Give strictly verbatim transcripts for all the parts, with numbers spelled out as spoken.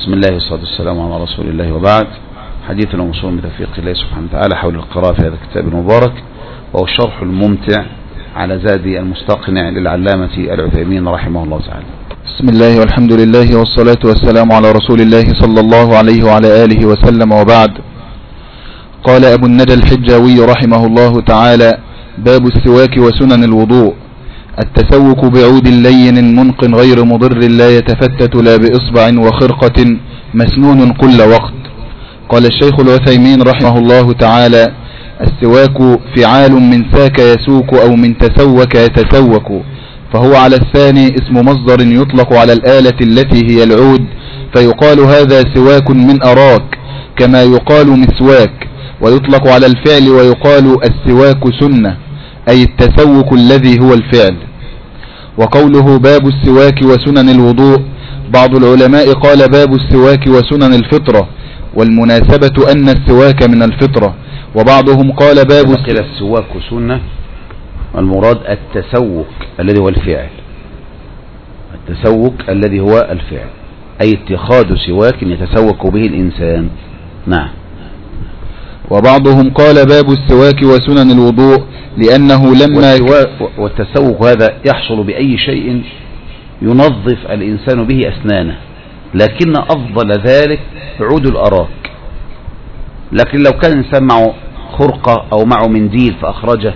بسم الله والصلاة والسلام على رسول الله، وبعد. حديثنا موصول بتوفيق الله سبحانه وتعالى حول القراءة في هذا الكتاب المبارك، وهو الشرح الممتع على زاد المستقنع للعلامة العثيمين رحمه الله تعالى. بسم الله والحمد لله والصلاة والسلام على رسول الله صلى الله عليه وعلى آله وسلم، وبعد. قال أبو الندى الحجاوي رحمه الله تعالى: باب السواك وسنن الوضوء. التسوك بعود لين منق غير مضر لا يتفتت لا بإصبع وخرقة مسنون كل وقت. قال الشيخ العثيمين رحمه الله تعالى: السواك فعال من ساك يسوك أو من تسوك يتسوك، فهو على الثاني اسم مصدر يطلق على الآلة التي هي العود، فيقال هذا سواك من أراك كما يقال مسواك، ويطلق على الفعل ويقال السواك سنة، أي التسوك الذي هو الفعل. وقوله باب السواك وسنن الوضوء، بعض العلماء قال باب السواك وسنن الفطرة، والمناسبة أن السواك من الفطرة، وبعضهم قال باب السواك سنة، المراد التسوك الذي هو الفعل، التسوك الذي هو الفعل، أي اتخاذ سواك يتسوك به الإنسان. نعم. وبعضهم قال باب السواك وسنن الوضوء لأنه لما والتسوك هذا يحصل بأي شيء ينظف الإنسان به أسنانه، لكن أفضل ذلك عود الأراك. لكن لو كان الإنسان معه خرقة أو معه منديل فأخرجه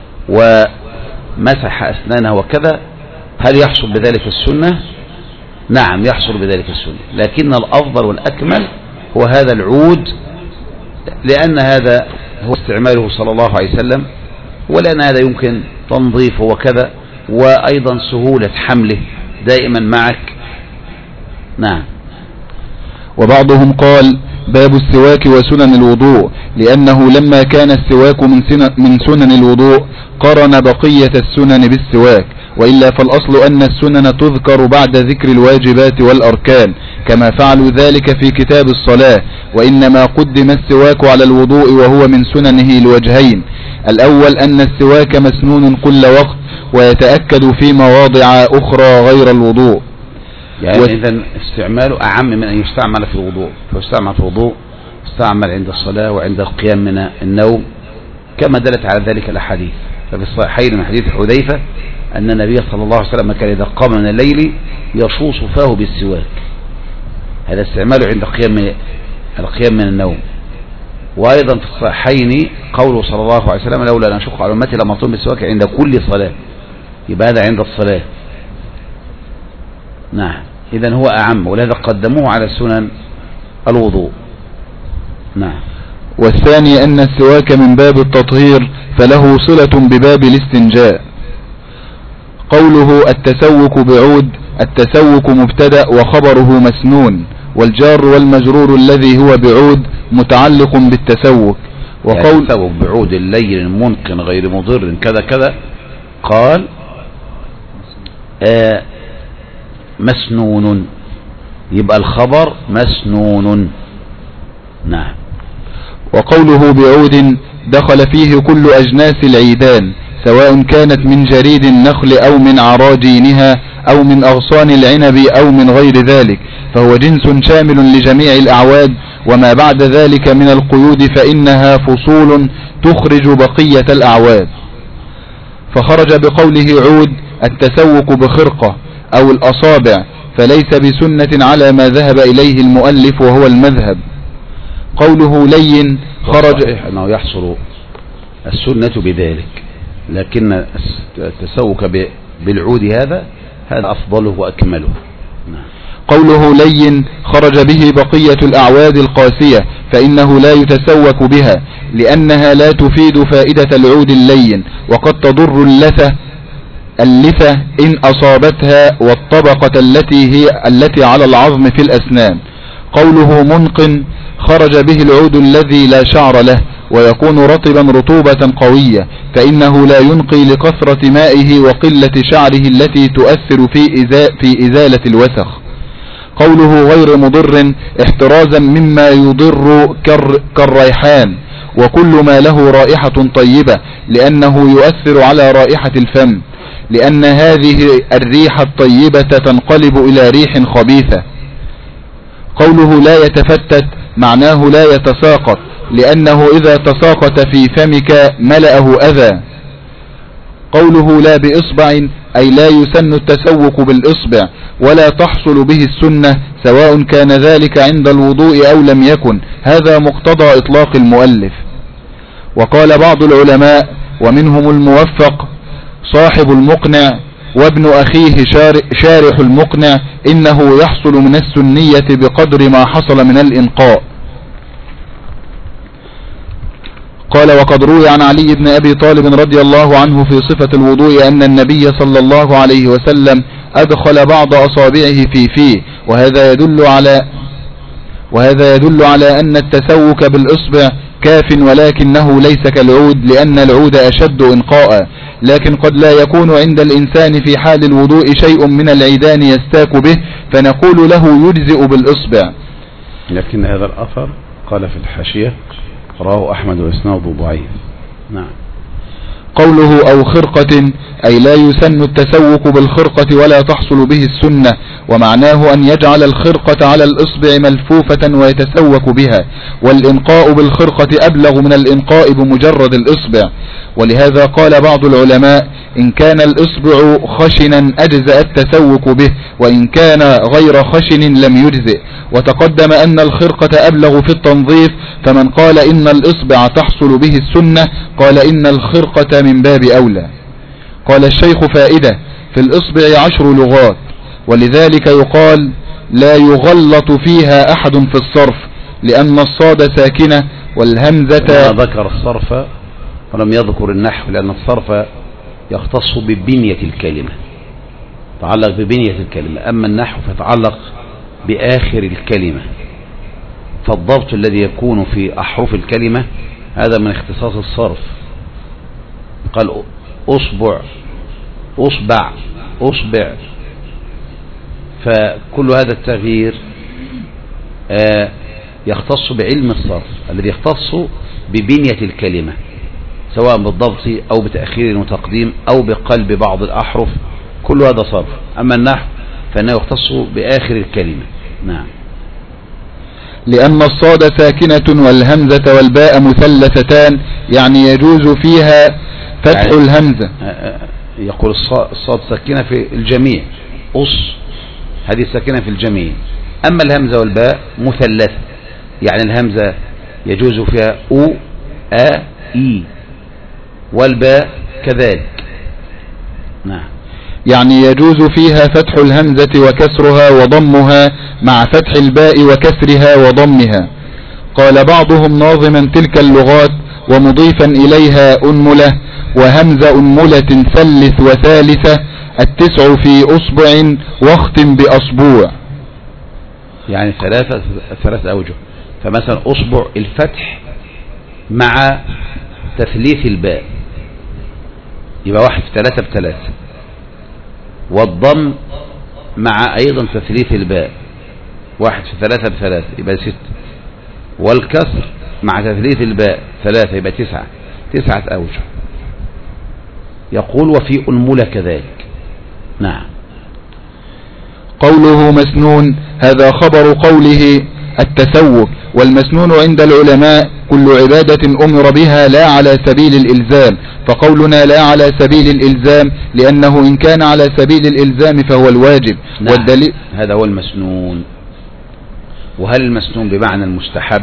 ومسح أسنانه وكذا، هل يحصل بذلك السنة؟ نعم، يحصل بذلك السنة، لكن الأفضل والأكمل هو هذا العود، لأن هذا هو استعماله صلى الله عليه وسلم، ولأن هذا يمكن تنظيفه وكذا، وأيضا سهولة حمله دائما معك. نعم. وبعضهم قال باب السواك وسنن الوضوء لأنه لما كان السواك من سنن الوضوء قرن بقية السنن بالسواك، وإلا فالأصل أن السنن تذكر بعد ذكر الواجبات والأركان كما فعلوا ذلك في كتاب الصلاة، وإنما قدم السواك على الوضوء وهو من سننه لوجهين: الأول أن السواك مسنون كل وقت ويتأكد في مواضع أخرى غير الوضوء، يعني و... إذن استعماله أعم من أن يستعمل في الوضوء، فيستعمل في الوضوء، استعمل عند الصلاة وعند القيام من النوم، كما دلت على ذلك الأحاديث. ففي الصحيحين من حديث حذيفة أن النبي صلى الله عليه وسلم كان إذا قام من الليل يشوص فاه بالسواك، هذا استعماله عند القيام من القيام من النوم. وأيضا في الصحيحين قوله صلى الله عليه وسلم: لولا أن أشق على أمتي لأمرتهم بالسواك عند كل صلاة، يبقى هذا عند الصلاة. نعم، إذن هو أعم، ولهذا قدموه على سنن الوضوء. نعم. والثاني أن السواك من باب التطهير فله صلة بباب الاستنجاء. قوله التسوك بعود، التسوك مبتدأ وخبره مسنون، والجار والمجرور الذي هو بعود متعلق بالتسوك. وقول يعني التسوك بعود الليل منق غير مضر كذا كذا، قال آه مسنون، يبقى الخبر مسنون. نعم. وقوله بعود دخل فيه كل أجناس العيدان، سواء كانت من جريد النخل أو من عراجينها أو من أغصان العنب أو من غير ذلك، فهو جنس شامل لجميع الأعواد، وما بعد ذلك من القيود فإنها فصول تخرج بقية الأعواد. فخرج بقوله عود التسوك بخرقة أو الأصابع، فليس بسنة على ما ذهب إليه المؤلف وهو المذهب. قوله لين خرج أنه يحصل السنة بذلك، لكن التسوك بالعود هذا هذا أفضله وأكمله. قوله لين خرج به بقية الأعواد القاسية، فإنه لا يتسوك بها لأنها لا تفيد فائدة العود اللين، وقد تضر اللثة اللثة إن أصابتها، والطبقة التي هي التي على العظم في الأسنان. قوله منق خرج به العود الذي لا شعر له، ويكون رطبا رطوبة قوية، فإنه لا ينقي لكثرة مائه وقلة شعره التي تؤثر في, إزا في إزالة الوسخ. قوله غير مضر احترازا مما يضر كر كالريحان وكل ما له رائحة طيبة، لأنه يؤثر على رائحة الفم، لأن هذه الريح الطيبة تنقلب إلى ريح خبيثة. قوله لا يتفتت معناه لا يتساقط، لأنه إذا تساقط في فمك ملأه أذى. قوله لا بإصبع أي لا يسن التسوق بالإصبع ولا تحصل به السنة، سواء كان ذلك عند الوضوء أو لم يكن، هذا مقتضى إطلاق المؤلف. وقال بعض العلماء ومنهم الموفق صاحب المقنع وابن أخيه شارح المقنع إنه يحصل من السنية بقدر ما حصل من الإنقاء. قال وقد روي عن علي بن أبي طالب رضي الله عنه في صفة الوضوء أن النبي صلى الله عليه وسلم أدخل بعض أصابعه في فيه، وهذا يدل على وهذا يدل على أن التسوك بالإصبع كاف، ولكنه ليس كالعود لأن العود أشد إنقاء، لكن قد لا يكون عند الإنسان في حال الوضوء شيء من العيدان يستاك به فنقول له يجزئ بالإصبع. لكن هذا الأثر قال في الحاشية رواه أحمد وإسناده ضعيف. نعم. قوله أو خرقة أي لا يسن التسوق بالخرقة ولا تحصل به السنة، ومعناه أن يجعل الخرقة على الإصبع ملفوفة ويتسوق بها، والإنقاء بالخرقة أبلغ من الإنقاء بمجرد الإصبع. ولهذا قال بعض العلماء إن كان الإصبع خشنا أجزأ التسوق به، وإن كان غير خشن لم يجزئ. وتقدم أن الخرقة أبلغ في التنظيف، فمن قال إن الإصبع تحصل به السنة قال إن الخرقة من باب أولى. قال الشيخ فائدة في الإصبع عشر لغات، ولذلك يقال لا يغلط فيها أحد في الصرف، لأن الصاد ساكنة والهمزة. ذكر الصرف ولم يذكر النحو، لأن الصرف يختص ببنية الكلمة، يتعلق ببنية الكلمة، أما النحو فيتعلق بآخر الكلمة، فالضبط الذي يكون في أحرف الكلمة هذا من اختصاص الصرف. قال أصبع أصبع أصبع، فكل هذا التغيير آه يختص بعلم الصرف الذي يختص ببنية الكلمة، سواء بالضبط أو بتأخير وتقديم أو بقلب بعض الأحرف، كل هذا صرف. أما النحو فإنه يختص بآخر الكلمة. نعم. لأن الصاد ساكنة والهمزة والباء مثلثتان، يعني يجوز فيها فتح يعني الهمزة. يقول الصاد ساكنة في الجميع، أص هذه ساكنة في الجميع، أما الهمزة والباء مثلثة، يعني الهمزة يجوز فيها أو أ إي، والباء كذلك. نعم. يعني يجوز فيها فتح الهمزة وكسرها وضمها مع فتح الباء وكسرها وضمها. قال بعضهم ناظما تلك اللغات ومضيفا إليها أنملة وهمز أنملة ثلث وثالثة، التسع في أصبع واختم بأصبوع، يعني ثلاثة ثلاثة أوجه. فمثلا أصبع الفتح مع تثليث الباء يبقى واحد في ثلاثة بثلاثة، والضم مع أيضا تثليث الباء واحد في ثلاثة بثلاثة يبقى ست، والكسر مع تثليث الباء ثلاثة يبقى تسعة، تسعة أوجه. يقول وفي أنملة كذلك. نعم. قوله مسنون هذا خبر قوله التسوق، والمسنون عند العلماء كل عبادة أمر بها لا على سبيل الإلزام، فقولنا لا على سبيل الإلزام لأنه إن كان على سبيل الإلزام فهو الواجب. نعم. والدليل هذا هو المسنون. وهل المسنون بمعنى المستحب؟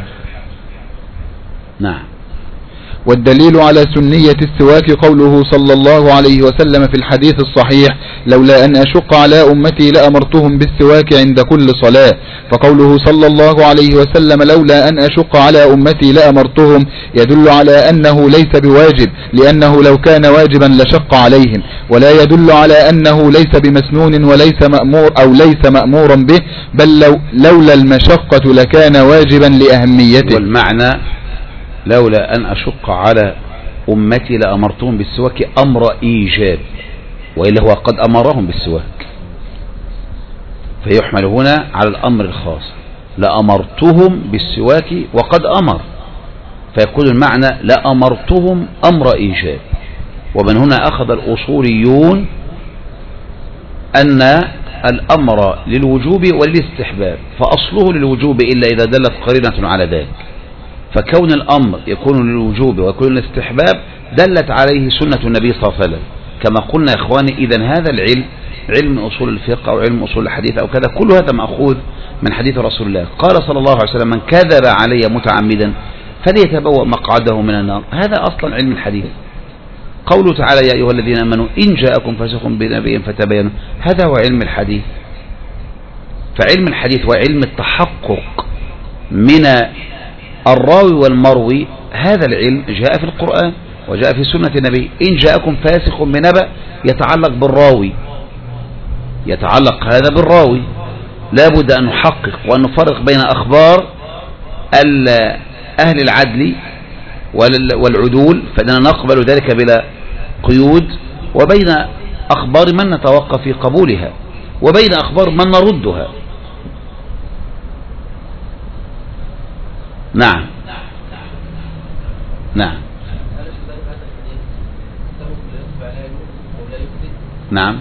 نعم. والدليل على سنية السواك قوله صلى الله عليه وسلم في الحديث الصحيح لولا أن أشق على أمتي لأمرتهم بالسواك عند كل صلاة، فقوله صلى الله عليه وسلم لولا أن أشق على أمتي لأمرتهم يدل على أنه ليس بواجب، لأنه لو كان واجبا لشق عليهم، ولا يدل على أنه ليس بمسنون وليس مأمور أو ليس مأمورا به، بل لو لولا المشقة لكان واجبا لأهميته. والمعنى لولا أن أشق على أمتي لأمرتهم بالسواك أمر إيجاب، وإلا هو قد أمرهم بالسواك، فيحمل هنا على الأمر الخاص، لأمرتهم بالسواك وقد أمر، فيكون المعنى لأمرتهم أمر إيجاب. ومن هنا أخذ الأصوليون أن الأمر للوجوب وللاستحباب، فأصله للوجوب إلا إذا دلت قرينة على ذلك. فكون الأمر يكون للوجوب ويكون للاستحباب دلت عليه سنة النبي صلى الله عليه وسلم. كما قلنا يا إخواني، إذن هذا العلم، علم أصول الفقه أو علم أصول الحديث أو كذا، كل هذا مأخوذ من حديث رسول الله. قال صلى الله عليه وسلم: من كذب علي متعمدا فليتبوأ مقعده من النار. هذا أصلا علم الحديث. قوله تعالى: يا أيها الذين آمنوا إن جاءكم فاسق بنبأ فتبينوا، هذا هو علم الحديث. فعلم الحديث وعلم التحقق من الراوي والمروي، هذا العلم جاء في القرآن وجاء في سنة النبي. إن جاءكم فاسق بنبأ يتعلق بالراوي، يتعلق هذا بالراوي. لا بد أن نحقق وأن نفرق بين أخبار أهل العدل والعدول، فإننا نقبل ذلك بلا قيود، وبين أخبار من نتوقف في قبولها، وبين أخبار من نردها. نعم نعم نعم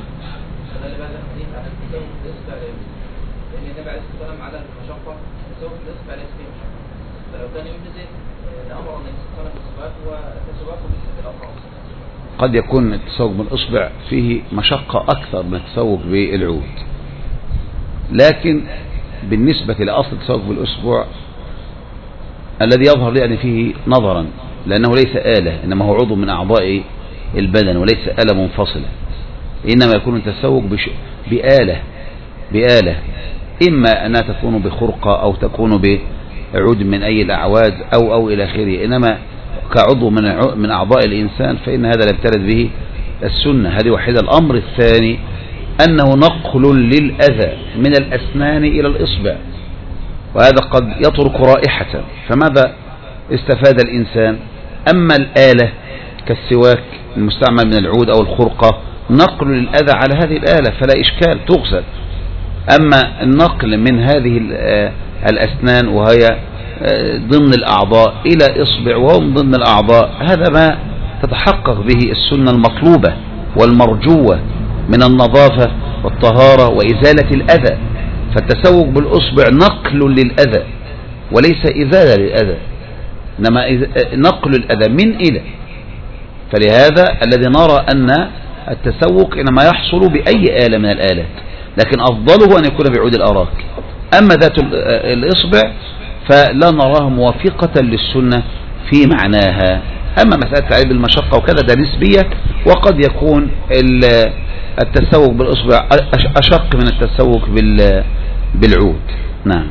قد يكون التسوق بالإصبع فيه مشقة أكثر من التسوق بالعود، لكن بالنسبة لأصل التسوق بالأسبوع الذي يظهر لي أن فيه نظرا، لأنه ليس آلة، إنما هو عضو من أعضاء البدن وليس آلة منفصلة، إنما يكون التسوق بآلة بآلة إما أنها تكون بخرقة أو تكون بعود من أي الأعواد أو أو إلى آخره، إنما كعضو من من أعضاء الإنسان فإن هذا لا يبتلد به السنة. هذه واحدة. الأمر الثاني أنه نقل للأذى من الأسنان إلى الإصبع، وهذا قد يترك رائحة، فماذا استفاد الإنسان؟ أما الآلة كالسواك المستعمل من العود أو الخرقة، نقل للأذى على هذه الآلة فلا إشكال، تغسل. أما النقل من هذه الأسنان وهي ضمن الأعضاء إلى إصبع وهو ضمن الأعضاء، هذا ما تتحقق به السنة المطلوبة والمرجوة من النظافة والطهارة وإزالة الأذى. فالتسوق بالأصبع نقل للأذى وليس إزالة للأذى، إنما نقل الأذى من إلى. فلهذا الذي نرى أن التسوق إنما يحصل بأي آلة من الآلات، لكن أفضله أن يكون بعود الأراك. أما ذات الإصبع فلا نراها موافقة للسنة في معناها. أما مسألة تعريب المشقة وكذا ده نسبية، وقد يكون التسوق بالإصبع أشق من التسوق بالعود. نعم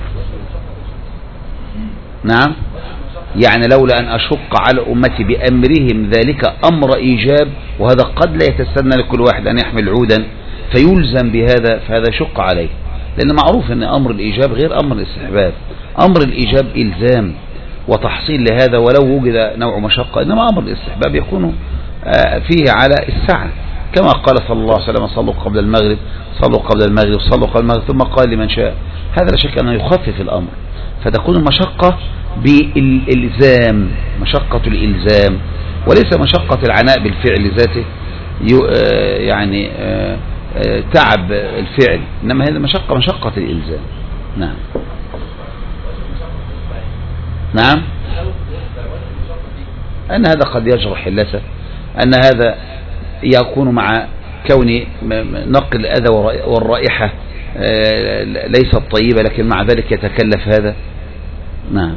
نعم يعني لولا أن أشق على أمتي بأمرهم ذلك أمر إيجاب، وهذا قد لا يتسنى لكل واحد أن يحمل عودا فيلزم بهذا، فهذا شق عليه، لأن معروف أن أمر الإيجاب غير أمر الاستحباب. أمر الإيجاب إلزام وتحصيل لهذا ولو وجد نوع مشقة، إنما أمر الاستحباب يكون فيه على السعة، كما قال صلى الله عليه وسلم: صلوا قبل المغرب صلوا قبل المغرب صلوا قبل المغرب، ثم قال لمن شاء. هذا لا شك أنه يخفف الأمر، فتكون المشقة بالإلزام، مشقة الإلزام، وليس مشقة العناء بالفعل ذاته يعني تعب الفعل، إنما هذه مشقة مشقة الإلزام. نعم نعم أن هذا قد يجرح اللثة، أن هذا يكون مع كون نقل الأذى والرائحة ليست طيبة، لكن مع ذلك يتكلف هذا. نعم.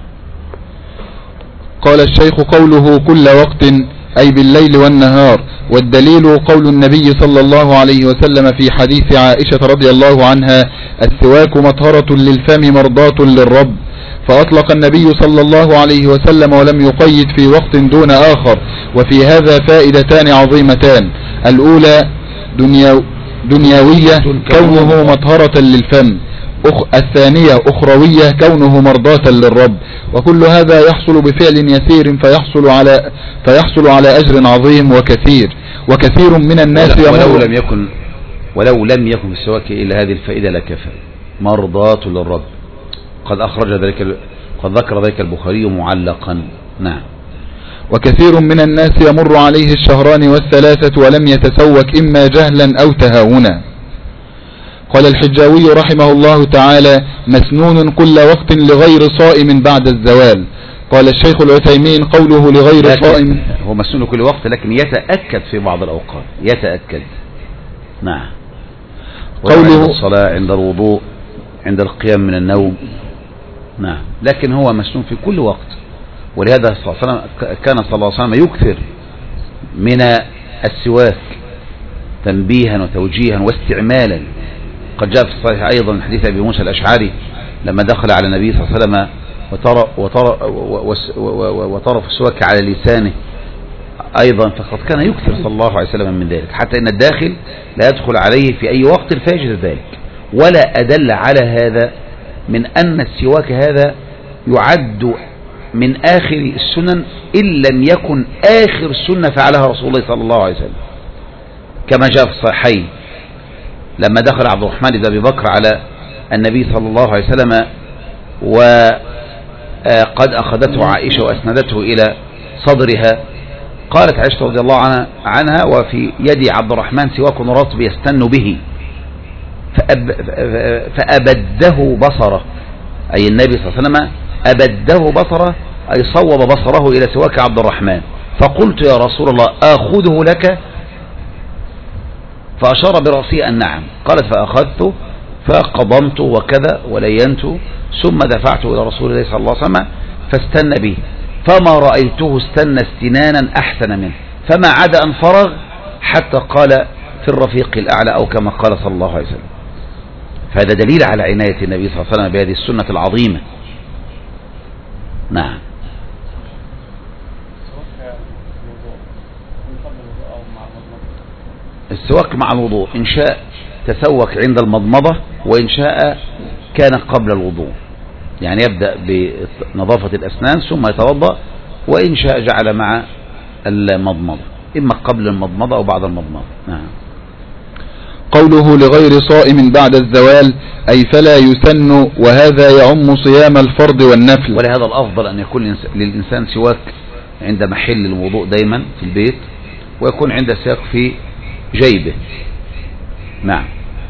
قال الشيخ: قوله كل وقت أي بالليل والنهار، والدليل قول النبي صلى الله عليه وسلم في حديث عائشة رضي الله عنها: السواك مطهرة للفم مرضاة للرب. فأطلق النبي صلى الله عليه وسلم ولم يقيد في وقت دون آخر. وفي هذا فائدتان عظيمتان: الأولى دنيا دنيوية كونه مطهرة للفم، الثانية أخروية كونه مرضاة للرب. وكل هذا يحصل بفعل يسير فيحصل على فيحصل على أجر عظيم وكثير. وكثير من الناس ولو لم يكن ولو لم يكن في السواك إلا هذه الفائدة لكفى، مرضاة للرب. قد أخرج ذلك قد ذكر ذلك البخاري معلقا. نعم. وكثير من الناس يمر عليه الشهران والثلاثة ولم يتسوك إما جهلا أو تهاونا. قال الحجاوي رحمه الله تعالى: مسنون كل وقت لغير صائم بعد الزوال. قال الشيخ العثيمين: قوله لغير صائم هو مسنون كل وقت، لكن يتأكد في بعض الأوقات، يتأكد. نعم. قوله عند الصلاة، عند الوضوء، عند القيام من النوم. نعم. لكن هو مسنون في كل وقت، ولهذا صلى الله عليه وسلم كان صلى الله عليه وسلم يكثر من السواك تنبيها وتوجيها واستعمالا. قد جاء في الصحيح أيضا من حديث أبي موسى الأشعري لما دخل على النبي صلى الله عليه وسلم وطرف السواك على لسانه أيضا، فقد كان يكثر صلى الله عليه وسلم من ذلك، حتى إن الداخل لا يدخل عليه في أي وقت فيجد ذلك. ولا أدل على هذا من أن السواك هذا يعد من آخر السنن إن لم يكن آخر سنة فعلها رسول الله صلى الله عليه وسلم، كما جاء في الصحيحين لما دخل عبد الرحمن بن أبي بكر على النبي صلى الله عليه وسلم وقد أخذته عائشة وأسندته إلى صدرها، قالت عائشة رضي الله عنها, عنها وفي يد عبد الرحمن سواك رطب يستن به، فأب فأبده بصره، أي النبي صلى الله عليه وسلم أبده بصره، أي صوب بصره إلى سواك عبد الرحمن. فقلت: يا رسول الله آخذه لك؟ فأشار برأسي أن نعم. قالت: فأخذته فقضمت وكذا ولينت، ثم دفعته إلى رسول الله صلى الله عليه وسلم فاستن به، فما رأيته استنى استنانا أحسن منه، فما عدا أن فرغ حتى قال في الرفيق الأعلى، أو كما قال صلى الله عليه وسلم. فهذا دليل على عناية النبي صلى الله عليه وسلم بهذه السنة العظيمة. نعم. السواك مع الوضوء، إن شاء تسوك عند المضمضة، وإن شاء كان قبل الوضوء، يعني يبدأ بنظافة الأسنان ثم يتوضأ، وإن شاء جعل مع المضمضة، إما قبل المضمضة أو بعد المضمضة. نعم. قوله لغير صائم بعد الزوال أي فلا يسن، وهذا يعم صيام الفرض والنفل. ولهذا الأفضل أن يكون للإنسان سواك عند محل الوضوء دايما في البيت، ويكون عند سواك في جيبه. نعم.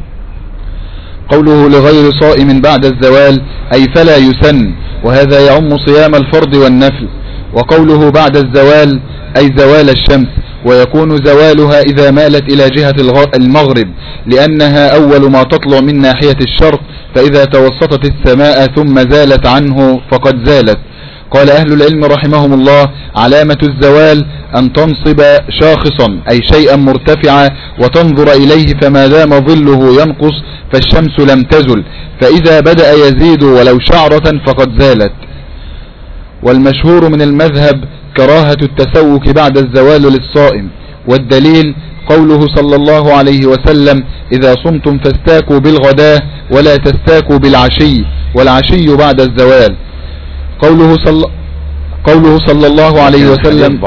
قوله لغير صائم بعد الزوال أي فلا يسن، وهذا يعم صيام الفرض والنفل. وقوله بعد الزوال أي زوال الشمس، ويكون زوالها إذا مالت إلى جهة المغرب، لأنها أول ما تطلع من ناحية الشرق، فإذا توسطت السماء ثم زالت عنه فقد زالت. قال أهل العلم رحمهم الله: علامة الزوال أن تنصب شاخصا أي شيئا مرتفعا وتنظر إليه، فما دام ظله ينقص فالشمس لم تزل، فإذا بدأ يزيد ولو شعرة فقد زالت. والمشهور من المذهب كراهة التسوك بعد الزوال للصائم، والدليل قوله صلى الله عليه وسلم: إذا صمتم فاستاكوا بالغداة ولا تستاكوا بالعشي، والعشي بعد الزوال. قوله صلى, قوله صلى الله عليه وسلم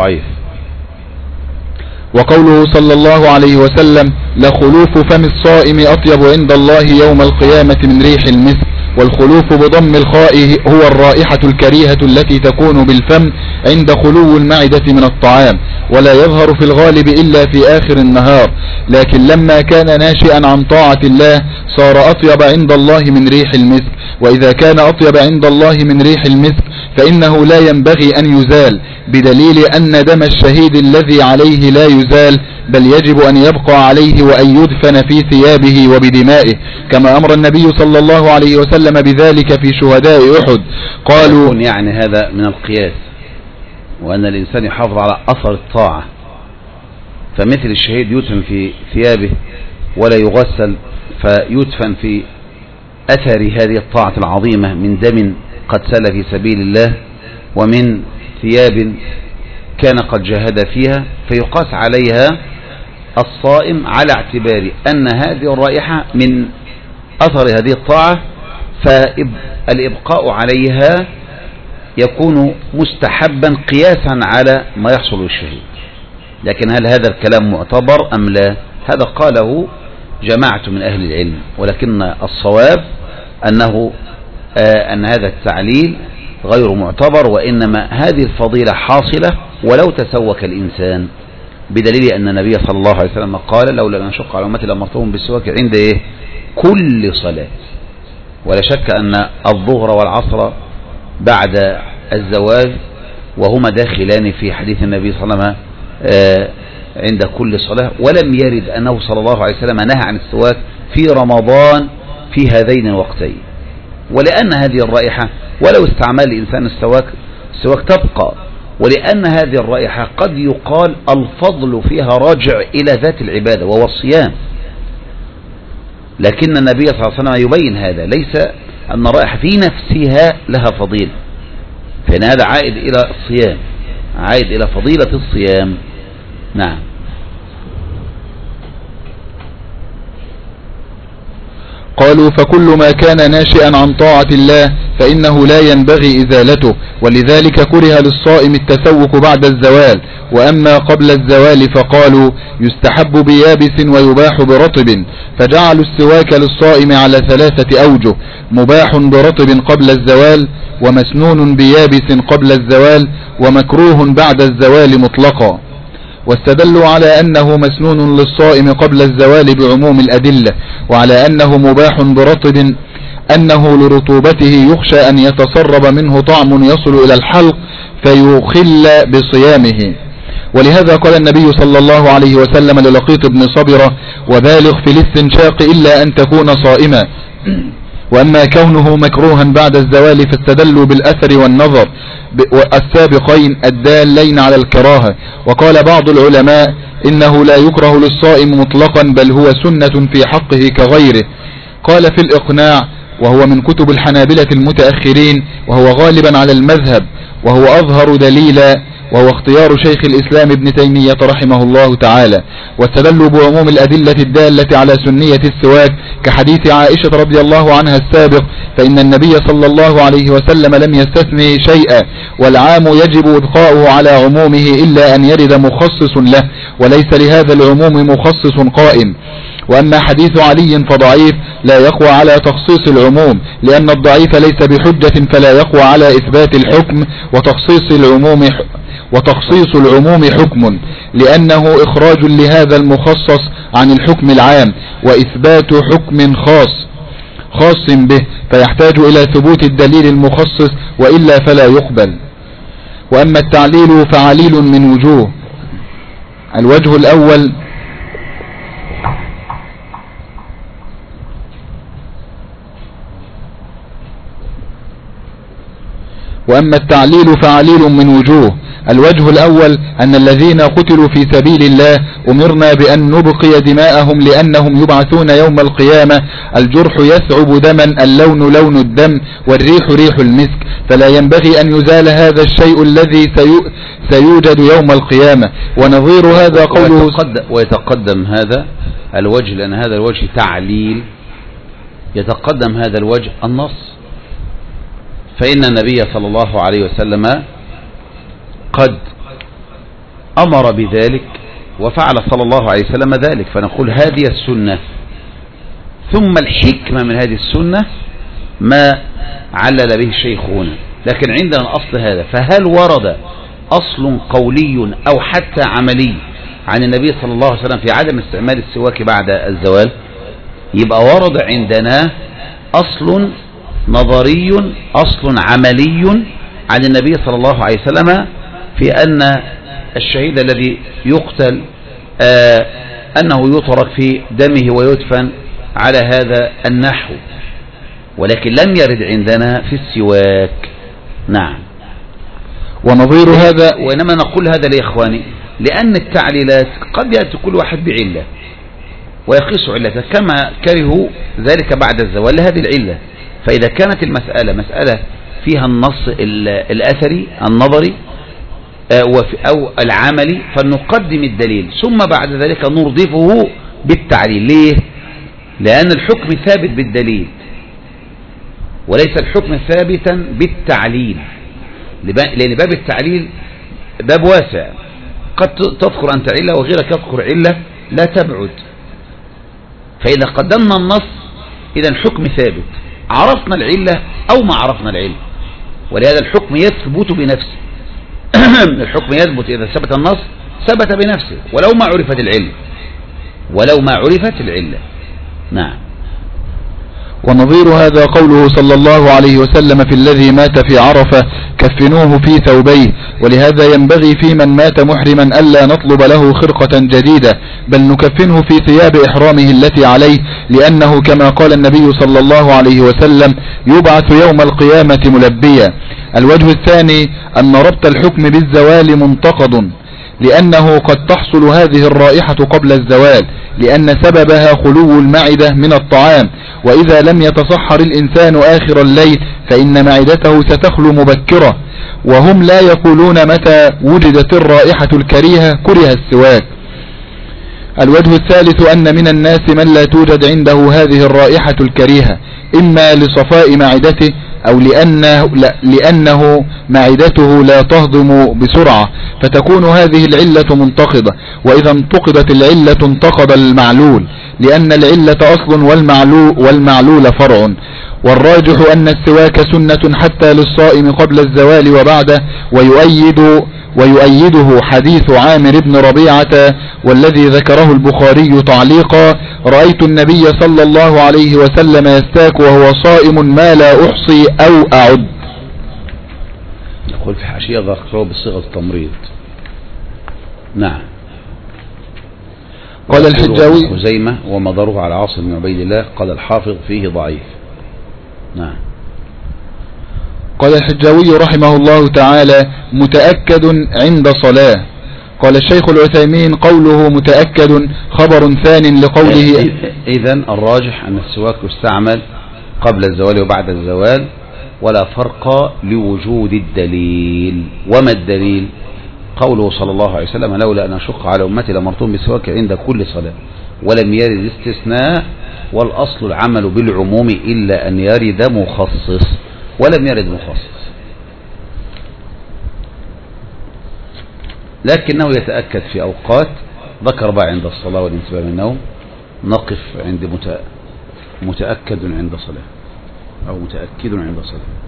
وقوله صلى الله عليه وسلم: لخلوف فم الصائم أطيب عند الله يوم القيامة من ريح المسك. والخلوف بضم الخاء هو الرائحة الكريهة التي تكون بالفم عند خلو المعدة من الطعام، ولا يظهر في الغالب إلا في آخر النهار، لكن لما كان ناشئا عن طاعة الله صار أطيب عند الله من ريح المسك. وإذا كان أطيب عند الله من ريح المسك فإنه لا ينبغي أن يزال، بدليل أن دم الشهيد الذي عليه لا يزال، بل يجب أن يبقى عليه وأن يدفن في ثيابه وبدمائه، كما أمر النبي صلى الله عليه وسلم بذلك في شهداء أحد. قالوا يعني هذا من القياس، وأن الإنسان يحافظ على أثر الطاعة، فمثل الشهيد يدفن في ثيابه ولا يغسل، فيدفن في أثر هذه الطاعة العظيمة من دم قد سل في سبيل الله، ومن ثياب كان قد جاهد فيها، فيقاس عليها الصائم على اعتبار أن هذه الرائحة من أثر هذه الطاعة، فالإبقاء عليها يكون مستحبا قياسا على ما يحصل للشهيد. لكن هل هذا الكلام معتبر أم لا؟ هذا قاله جماعة من أهل العلم، ولكن الصواب أنه آه أن هذا التعليل غير معتبر، وإنما هذه الفضيلة حاصلة ولو تسوك الإنسان، بدليل أن النبي صلى الله عليه وسلم قال: لولا أن أشق على أمتي لأمرتهم بالسواك عند إيه؟ كل صلاة. ولا شك أن الظهر والعصر بعد الزواج وهما داخلان في حديث النبي صلى الله عليه وسلم عند كل صلاة، ولم يرد أنه صلى الله عليه وسلم نهى عن السواك في رمضان في هذين الوقتين. ولأن هذه الرائحة ولو استعمل الإنسان السواك السواك تبقى، ولأن هذه الرائحة قد يقال الفضل فيها راجع إلى ذات العبادة وهو الصيام، لكن النبي صلى الله عليه وسلم يبين هذا، ليس أن الرائحة في نفسها لها فضيلة، فإن هذا عائد إلى الصيام، عائد إلى فضيلة الصيام. نعم. قالوا فكل ما كان ناشئا عن طاعة الله فإنه لا ينبغي إزالته، ولذلك كره للصائم التسوك بعد الزوال، وأما قبل الزوال فقالوا يستحب بيابس ويباح برطب، فجعلوا السواك للصائم على ثلاثة أوجه: مباح برطب قبل الزوال، ومسنون بيابس قبل الزوال، ومكروه بعد الزوال مطلقا. واستدلوا على أنه مسنون للصائم قبل الزوال بعموم الأدلة، وعلى أنه مباح برطب أنه لرطوبته يخشى أن يتسرب منه طعم يصل إلى الحلق فيخل بصيامه. ولهذا قال النبي صلى الله عليه وسلم للقيط بن صبرة: وبالغ في الاستنشاق إلا أن تكون صائما. وأما كونه مكروها بعد الزوال فاستدلوا بالأثر والنظر السابقين الدالين على الكراهة. وقال بعض العلماء إنه لا يكره للصائم مطلقا بل هو سنة في حقه كغيره. قال في الإقناع، وهو من كتب الحنابلة المتأخرين، وهو غالبا على المذهب وهو أظهر دليلا، وهو اختيار شيخ الإسلام ابن تيمية رحمه الله تعالى. واستدلوا بعموم الأدلة الدالة على سنية السواك كحديث عائشة رضي الله عنها السابق: فإن النبي صلى الله عليه وسلم لم يستثني شيئا، والعام يجب إبقاؤه على عمومه إلا أن يرد مخصص له، وليس لهذا العموم مخصص قائم. وأما حديث علي فضعيف لا يقوى على تخصيص العموم، لأن الضعيف ليس بحجة فلا يقوى على إثبات الحكم، وتخصيص العموم وتخصيص العموم حكم، لأنه إخراج لهذا المخصص عن الحكم العام، وإثبات حكم خاص خاص به، فيحتاج إلى ثبوت الدليل المخصص، وإلا فلا يقبل. وأما التعليل فعليل من وجوه: الوجه الأول وأما التعليل فعليل من وجوه: الوجه الأول أن الذين قتلوا في سبيل الله أمرنا بأن نبقي دماءهم لأنهم يبعثون يوم القيامة، الجرح يثعب دما، اللون لون الدم، والريح ريح المسك، فلا ينبغي أن يزال هذا الشيء الذي سيوجد يوم القيامة. ونظير هذا قوله ويتقدم, ويتقدم هذا الوجه، لأن هذا الوجه تعليل، يتقدم هذا الوجه النص، فإن النبي صلى الله عليه وسلم قد أمر بذلك وفعل صلى الله عليه وسلم ذلك، فنقول هذه السنة. ثم الحكمة من هذه السنة ما علل به الشيخ هنا، لكن عندنا الأصل هذا. فهل ورد أصل قولي أو حتى عملي عن النبي صلى الله عليه وسلم في عدم استعمال السواك بعد الزوال؟ يبقى ورد عندنا أصل نظري، أصل عملي عن النبي صلى الله عليه وسلم في أن الشهيد الذي يقتل آه أنه يترك في دمه ويدفن على هذا النحو، ولكن لم يرد عندنا في السواك. نعم. ونظير هذا، وإنما نقول هذا يا إخواني لأن التعليلات قد يأتي كل واحد بعلة ويقيس علته، كما كرهوا ذلك بعد الزوال لهذه العلة. فإذا كانت المسألة مسألة فيها النص الأثري النظري أو العملي فنقدم الدليل ثم بعد ذلك نرضفه بالتعليل. ليه؟ لأن الحكم ثابت بالدليل وليس الحكم ثابتا بالتعليل، لأن باب التعليل باب واسع، قد تذكر أنت علة وغيرك يذكر علة لا تبعد. فإذا قدمنا النص إذا الحكم ثابت، عرفنا العلة أو ما عرفنا العلة، ولهذا الحكم يثبت بنفسه. الحكم يثبت إذا ثبت النص ثبت بنفسه ولو ما عرفت العلة ولو ما عرفت العلة. نعم. ونظير هذا قوله صلى الله عليه وسلم في الذي مات في عرفة كفنوه في ثوبيه. ولهذا ينبغي في من مات محرما ألا نطلب له خرقة جديدة، بل نكفنه في ثياب إحرامه التي عليه، لأنه كما قال النبي صلى الله عليه وسلم يبعث يوم القيامة ملبيا. الوجه الثاني أن ربط الحكم بالزوال منتقض، لأنه قد تحصل هذه الرائحة قبل الزوال، لأن سببها خلو المعدة من الطعام، وإذا لم يتصحر الإنسان آخر الليل فإن معدته ستخلو مبكرة. وهم لا يقولون متى وجدت الرائحة الكريهة كره السواك. الوجه الثالث أن من الناس من لا توجد عنده هذه الرائحة الكريهة، إما لصفاء معدته أو لأنه, لأنه معدته لا تهضم بسرعة، فتكون هذه العلة منتقضة. وإذا انتقضت العلة انتقض المعلول، لأن العلة أصل والمعلول, والمعلول فرع. والراجح أن السواك سنة حتى للصائم قبل الزوال وبعده، ويؤيد ويؤيده حديث عامر بن ربيعة والذي ذكره البخاري تعليقا: رأيت النبي صلى الله عليه وسلم يستاك وهو صائم ما لا أحصي أو أعد. يقول في حاشية ذكره بصيغة التمريض. نعم. قال الحجاوي خزيمة ومضره على عاصم بن عبيد الله، قال الحافظ فيه ضعيف. نعم. قال الحجاوي رحمه الله تعالى: متأكد عند صلاة. قال الشيخ العثيمين: قوله متأكد خبر ثان لقوله. إذن الراجح أن السواك يستعمل قبل الزوال وبعد الزوال، ولا فرق لوجود الدليل. وما الدليل؟ قوله صلى الله عليه وسلم: لولا أن أشق على أمتي لأمرتهم بالسواك عند كل صلاة. ولم يرد استثناء، والأصل العمل بالعموم إلا أن يرد مخصص، ولم يرد مخصص، لكنه يتأكد في أوقات ذكر بقى عند الصلاة والانتباه من النوم. نقف عند متأكد عند صلاة أو متأكد عند صلاة.